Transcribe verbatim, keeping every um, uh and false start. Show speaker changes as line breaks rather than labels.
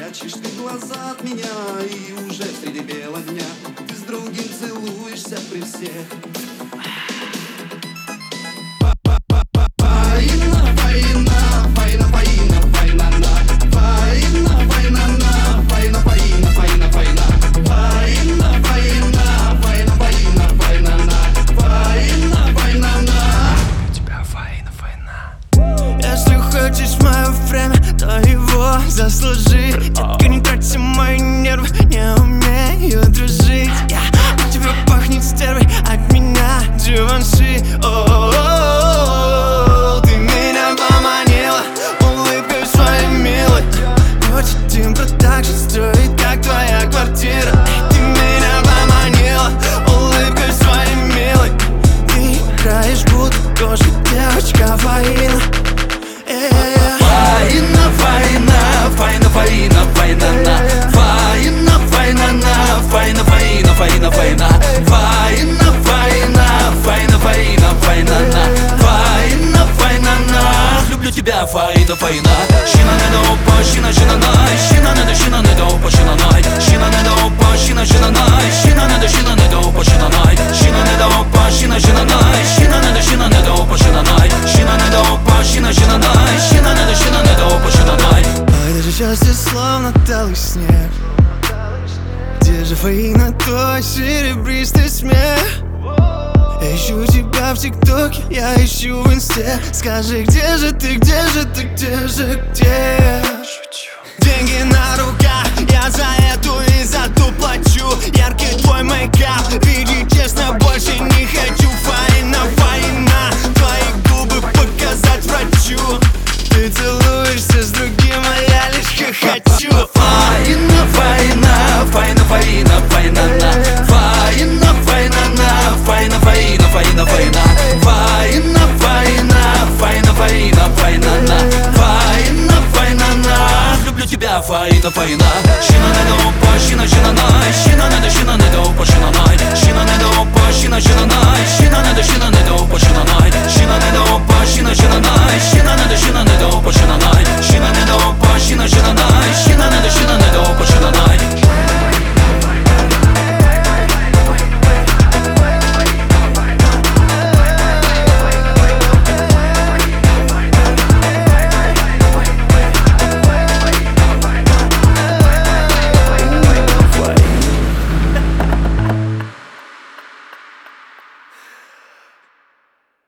прячешь ты глаза от меня, и уже среди бела дня ты с другим целуешься при всех.
Хочешь мое время, то его заслужи. Только не трати мои нервы, не умею дружить. Я от тебя пахнет стервой, от меня Givenchy. О-о-о-о, ты меня поманила улыбкой своей милой. Хочет Тим продакшн строить, как твоя квартира. Ты меня поманила улыбкой своей милой. Ты играешь будто тоже девочка Фаина.
Фаина, Фаина, Фаина, Фаина, Фаина, на Фаина, Фаина, на Фаина, Фаина, Фаина, Фаина, Фаина, Фаина, Фаина, Фаина, Фаина, на Фаина, Фаина, на люблю тебя, Фаина, Фаина. Щина не до опа, щина, щина, най щина не до, щина не до опа, щина, най щина не до опа, щина, щина, най щина не до, щина не до опа, щина, най щина не до опа, щина, щина, най щина не до, щина не до опа, щина, най щина не до опа, щина, щина, най щина не до, щина не до опа, щина, най.
Ой, даже счастье словно талый снег. Где же Фаина, твой серебристый смех? Я ищу тебя в ТикТоке, я ищу в Инсте. Скажи, где же ты, где же ты, где же, где? Деньги на руках, я за эту и за ту плачу. Яркий твой мейкап, види честно, больше не хочу. Фаина, Фаина, твои губы показать врачу. Ты целуешься с другим, а я лишь хохочу.
Фаина, Фаина, Фаина, Фаина, Фаина, на Фаина, Фаина, на Фаина, Фаина, Фаина, Фаина, Фаина, Фаина, Фаина, Фаина, Фаина, на Фаина, Фаина, на люблю тебя, Фаина, Фаина.